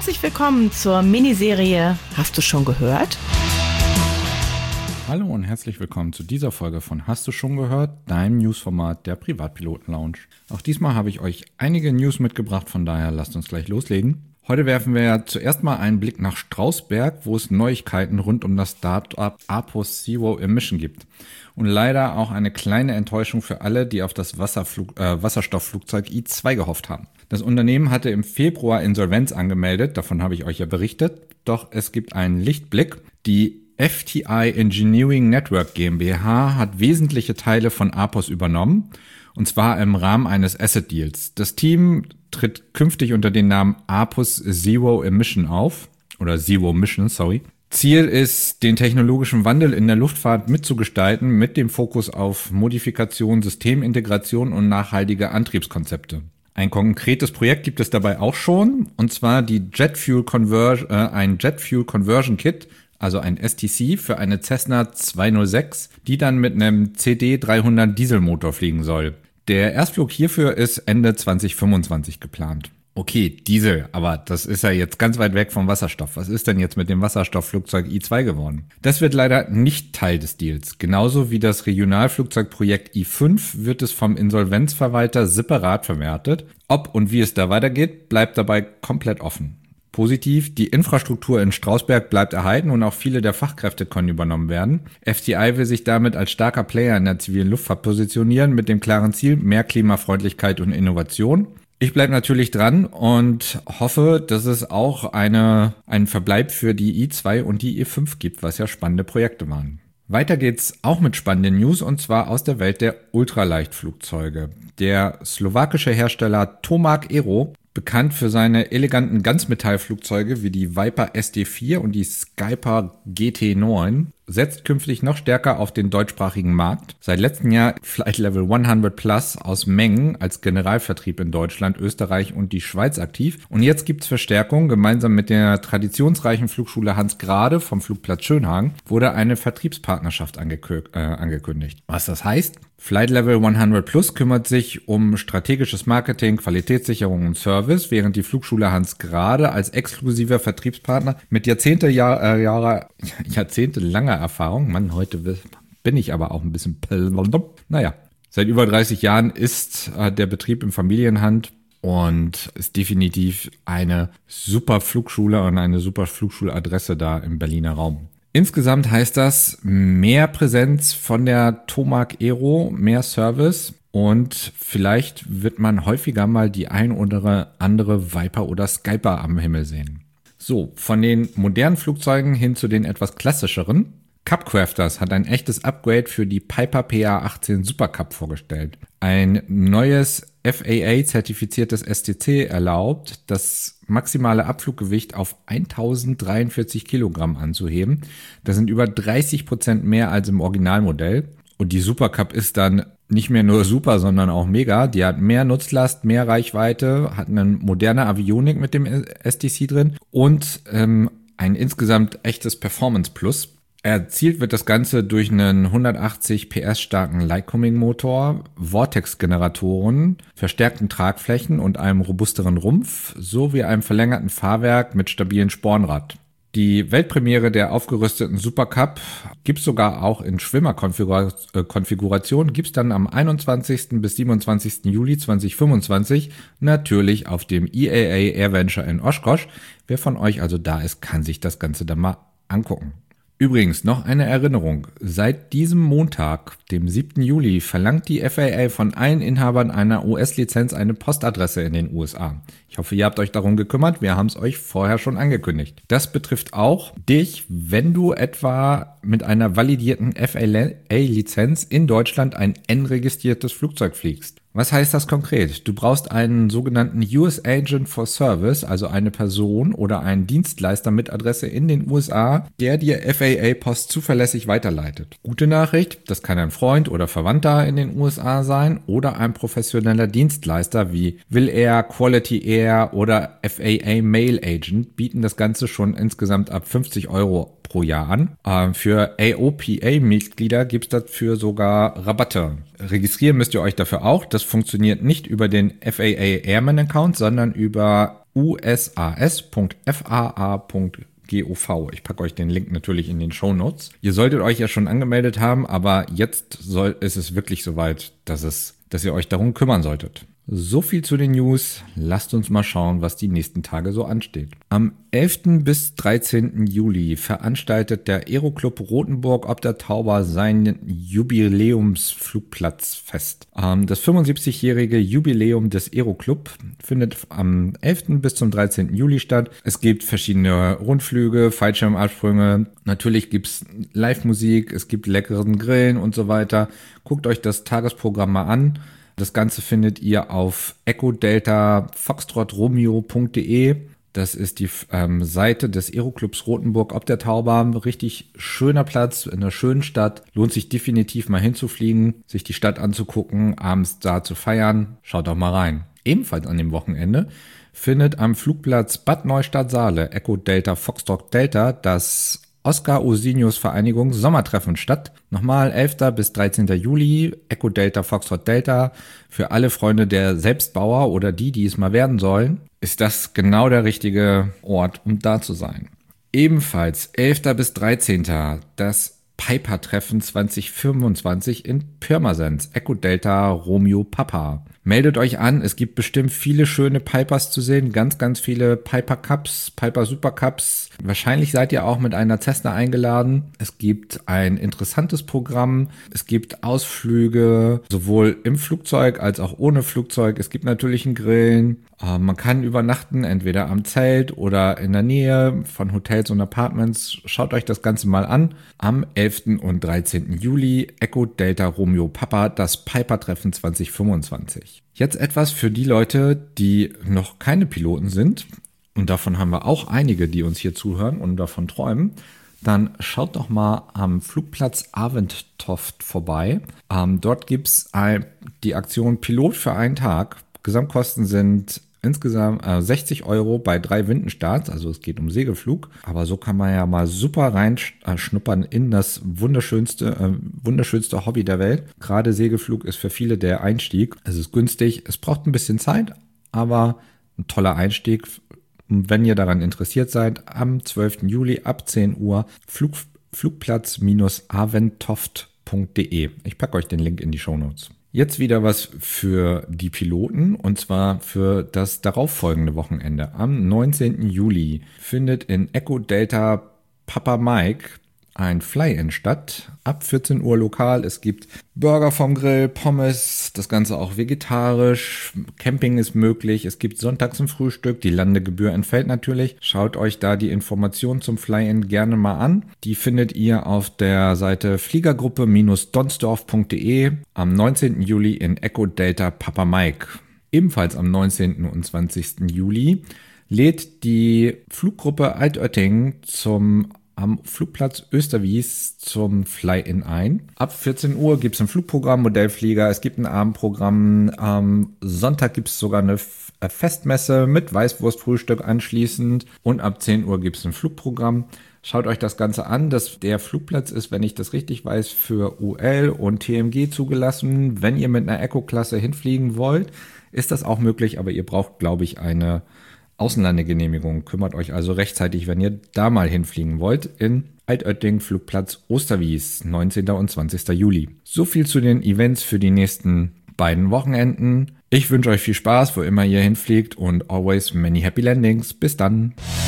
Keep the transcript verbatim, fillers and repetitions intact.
Herzlich willkommen zur Miniserie Hast du schon gehört? Hallo und herzlich willkommen zu dieser Folge von Hast du schon gehört? Deinem Newsformat der Privatpiloten Lounge. Auch diesmal habe ich euch einige News mitgebracht, von daher lasst uns gleich loslegen. Heute werfen wir zuerst mal einen Blick nach Strausberg, wo es Neuigkeiten rund um das Startup Apus Zero Emission gibt. Und leider auch eine kleine Enttäuschung für alle, die auf das Wasserflug, äh, Wasserstoffflugzeug I zwei gehofft haben. Das Unternehmen hatte im Februar Insolvenz angemeldet, davon habe ich euch ja berichtet. Doch es gibt einen Lichtblick. Die F T I Engineering Network GmbH hat wesentliche Teile von Apus übernommen, und zwar im Rahmen eines Asset Deals. Das Team tritt künftig unter dem Namen Apus Zero Emission auf, oder Zero Mission, sorry. Ziel ist, den technologischen Wandel in der Luftfahrt mitzugestalten, mit dem Fokus auf Modifikation, Systemintegration und nachhaltige Antriebskonzepte. Ein konkretes Projekt gibt es dabei auch schon, und zwar die Jet Fuel Conversion, äh, ein Jet Fuel Conversion Kit, also ein S T C für eine Cessna zweihundertsechs, die dann mit einem C D dreihundert Dieselmotor fliegen soll. Der Erstflug hierfür ist Ende zwanzig fünfundzwanzig geplant. Okay, Diesel, aber das ist ja jetzt ganz weit weg vom Wasserstoff. Was ist denn jetzt mit dem Wasserstoffflugzeug I zwei geworden? Das wird leider nicht Teil des Deals. Genauso wie das Regionalflugzeugprojekt I fünf wird es vom Insolvenzverwalter separat verwertet. Ob und wie es da weitergeht, bleibt dabei komplett offen. Positiv, die Infrastruktur in Strausberg bleibt erhalten und auch viele der Fachkräfte können übernommen werden. F T I will sich damit als starker Player in der zivilen Luftfahrt positionieren mit dem klaren Ziel mehr Klimafreundlichkeit und Innovation. Ich bleibe natürlich dran und hoffe, dass es auch eine, einen Verbleib für die I zwei und die I fünf gibt, was ja spannende Projekte waren. Weiter geht's auch mit spannenden News, und zwar aus der Welt der Ultraleichtflugzeuge. Der slowakische Hersteller Tomag Aero, bekannt für seine eleganten Ganzmetallflugzeuge wie die Viper S D vier und die Skyper G T neun, setzt künftig noch stärker auf den deutschsprachigen Markt. Seit letztem Jahr Flight Level hundert Plus aus Mengen als Generalvertrieb in Deutschland, Österreich und die Schweiz aktiv. Und jetzt gibt's Verstärkung. Gemeinsam mit der traditionsreichen Flugschule Hans Grade vom Flugplatz Schönhagen wurde eine Vertriebspartnerschaft angekü- äh, angekündigt. Was das heißt? Flight Level hundert Plus kümmert sich um strategisches Marketing, Qualitätssicherung und Service, während die Flugschule Hans Grade als exklusiver Vertriebspartner mit Jahrzehnte, Jahr, äh, Jahre, jahrzehntelanger Erfahrung, Mann, heute bin ich aber auch ein bisschen, naja, seit über dreißig Jahren ist äh, der Betrieb in Familienhand und ist definitiv eine super Flugschule und eine super Flugschuladresse da im Berliner Raum. Insgesamt heißt das mehr Präsenz von der Tomag Aero, mehr Service, und vielleicht wird man häufiger mal die ein oder andere Viper oder Skyper am Himmel sehen. So, von den modernen Flugzeugen hin zu den etwas klassischeren. Cubcrafters hat ein echtes Upgrade für die Piper P A achtzehn Super Cub vorgestellt. Ein neues F A A-zertifiziertes S T C erlaubt, das maximale Abfluggewicht auf eintausenddreiundvierzig Kilogramm anzuheben. Das sind über dreißig Prozent mehr als im Originalmodell. Und die Super Cub ist dann nicht mehr nur super, sondern auch mega. Die hat mehr Nutzlast, mehr Reichweite, hat eine moderne Avionik mit dem S T C drin und ähm, ein insgesamt echtes Performance Plus. Erzielt wird das Ganze durch einen hundertachtzig P S starken Lycoming-Motor, Vortex-Generatoren, verstärkten Tragflächen und einem robusteren Rumpf sowie einem verlängerten Fahrwerk mit stabilen Spornrad. Die Weltpremiere der aufgerüsteten Super Cub gibt's sogar auch in Schwimmerkonfiguration, gibt's dann am einundzwanzigsten bis siebenundzwanzigsten Juli zweitausendfünfundzwanzig natürlich auf dem I A A AirVenture in Oshkosh. Wer von euch also da ist, kann sich das Ganze dann mal angucken. Übrigens noch eine Erinnerung. Seit diesem Montag, dem siebten Juli, verlangt die F A A von allen Inhabern einer U S-Lizenz eine Postadresse in den U S A. Ich hoffe, ihr habt euch darum gekümmert. Wir haben es euch vorher schon angekündigt. Das betrifft auch dich, wenn du etwa mit einer validierten F A A-Lizenz in Deutschland ein N-registriertes Flugzeug fliegst. Was heißt das konkret? Du brauchst einen sogenannten U S Agent for Service, also eine Person oder einen Dienstleister mit Adresse in den U S A, der dir F A A-Post zuverlässig weiterleitet. Gute Nachricht, das kann ein Freund oder Verwandter in den U S A sein oder ein professioneller Dienstleister wie Will Air, Quality Air oder F A A Mail Agent bieten das Ganze schon insgesamt ab fünfzig Euro pro Jahr an. Ähm, für A O P A-Mitglieder gibt es dafür sogar Rabatte. Registrieren müsst ihr euch dafür auch. Das funktioniert nicht über den F A A Airman-Account, sondern über u s a s punkt f a a punkt gov. Ich packe euch den Link natürlich in den Shownotes. Ihr solltet euch ja schon angemeldet haben, aber jetzt soll, ist es wirklich soweit, dass, es, dass ihr euch darum kümmern solltet. So viel zu den News. Lasst uns mal schauen, was die nächsten Tage so ansteht. Am elften bis dreizehnten Juli veranstaltet der Aeroclub Rothenburg ob der Tauber sein Jubiläumsflugplatzfest. Das fünfundsiebzigjährige Jubiläum des Aeroclub findet am elften bis zum dreizehnten Juli statt. Es gibt verschiedene Rundflüge, Fallschirmabsprünge. Natürlich gibt es Live-Musik, es gibt leckeren Grillen und so weiter. Guckt euch das Tagesprogramm mal an. Das Ganze findet ihr auf echo delta foxtrot romeo punkt de. Das ist die ähm, Seite des Aeroclubs Rothenburg ob der Tauber. Richtig schöner Platz in einer schönen Stadt. Lohnt sich definitiv mal hinzufliegen, sich die Stadt anzugucken, abends da zu feiern. Schaut doch mal rein. Ebenfalls an dem Wochenende findet am Flugplatz Bad Neustadt-Saale Echo Delta Foxtrot Delta das Oskar-Osinius-Vereinigung Sommertreffen statt. Nochmal elften bis dreizehnten Juli, Echo Delta Foxtrot Delta. Für alle Freunde der Selbstbauer oder die, die es mal werden sollen, ist das genau der richtige Ort, um da zu sein. Ebenfalls elften bis dreizehnten das Piper-Treffen zwanzig fünfundzwanzig in Pirmasens, Echo Delta Romeo Papa. Meldet euch an, es gibt bestimmt viele schöne Pipers zu sehen, ganz, ganz viele Piper Cups, Piper Super Cups. Wahrscheinlich seid ihr auch mit einer Cessna eingeladen. Es gibt ein interessantes Programm, es gibt Ausflüge, sowohl im Flugzeug als auch ohne Flugzeug. Es gibt natürlich einen Grillen. Äh, man kann übernachten, entweder am Zelt oder in der Nähe von Hotels und Apartments. Schaut euch das Ganze mal an. Am elften und dreizehnten Juli, Echo Delta Romeo Papa, das Piper-Treffen zwanzig fünfundzwanzig. Jetzt etwas für die Leute, die noch keine Piloten sind. Und davon haben wir auch einige, die uns hier zuhören und davon träumen. Dann schaut doch mal am Flugplatz Aventoft vorbei. Ähm, dort gibt es die Aktion Pilot für einen Tag. Gesamtkosten sind insgesamt äh, sechzig Euro bei drei Windenstarts, also es geht um Segelflug. Aber so kann man ja mal super reinschnuppern in das wunderschönste, äh, wunderschönste Hobby der Welt. Gerade Segelflug ist für viele der Einstieg. Es ist günstig, es braucht ein bisschen Zeit, aber ein toller Einstieg. Und wenn ihr daran interessiert seid, am zwölften Juli ab zehn Uhr Flug, Flugplatz aventoft punkt de. Ich packe euch den Link in die Shownotes. Jetzt wieder was für die Piloten und zwar für das darauffolgende Wochenende. Am neunzehnten Juli findet in Echo Delta Papa Mike ein Fly-In statt. Ab vierzehn Uhr lokal. Es gibt Burger vom Grill, Pommes, das Ganze auch vegetarisch. Camping ist möglich. Es gibt sonntags ein Frühstück. Die Landegebühr entfällt natürlich. Schaut euch da die Informationen zum Fly-In gerne mal an. Die findet ihr auf der Seite fliegergruppe donsdorf punkt de am neunzehnten Juli in Echo Delta Papa Mike. Ebenfalls am neunzehnten und zwanzigsten Juli lädt die Fluggruppe Altötting zum am Flugplatz Österwies zum Fly-In ein. Ab vierzehn Uhr gibt es ein Flugprogramm, Modellflieger, es gibt ein Abendprogramm. Am Sonntag gibt es sogar eine Festmesse mit Weißwurstfrühstück anschließend. Und ab zehn Uhr gibt es ein Flugprogramm. Schaut euch das Ganze an. Das, der Flugplatz ist, wenn ich das richtig weiß, für U L und T M G zugelassen. Wenn ihr mit einer Eco-Klasse hinfliegen wollt, ist das auch möglich, aber ihr braucht, glaube ich, eine Außenlandegenehmigung. Kümmert euch also rechtzeitig, wenn ihr da mal hinfliegen wollt, in Altötting, Flugplatz Osterwies, neunzehnten und zwanzigsten Juli. So viel zu den Events für die nächsten beiden Wochenenden. Ich wünsche euch viel Spaß, wo immer ihr hinfliegt und always many happy landings. Bis dann!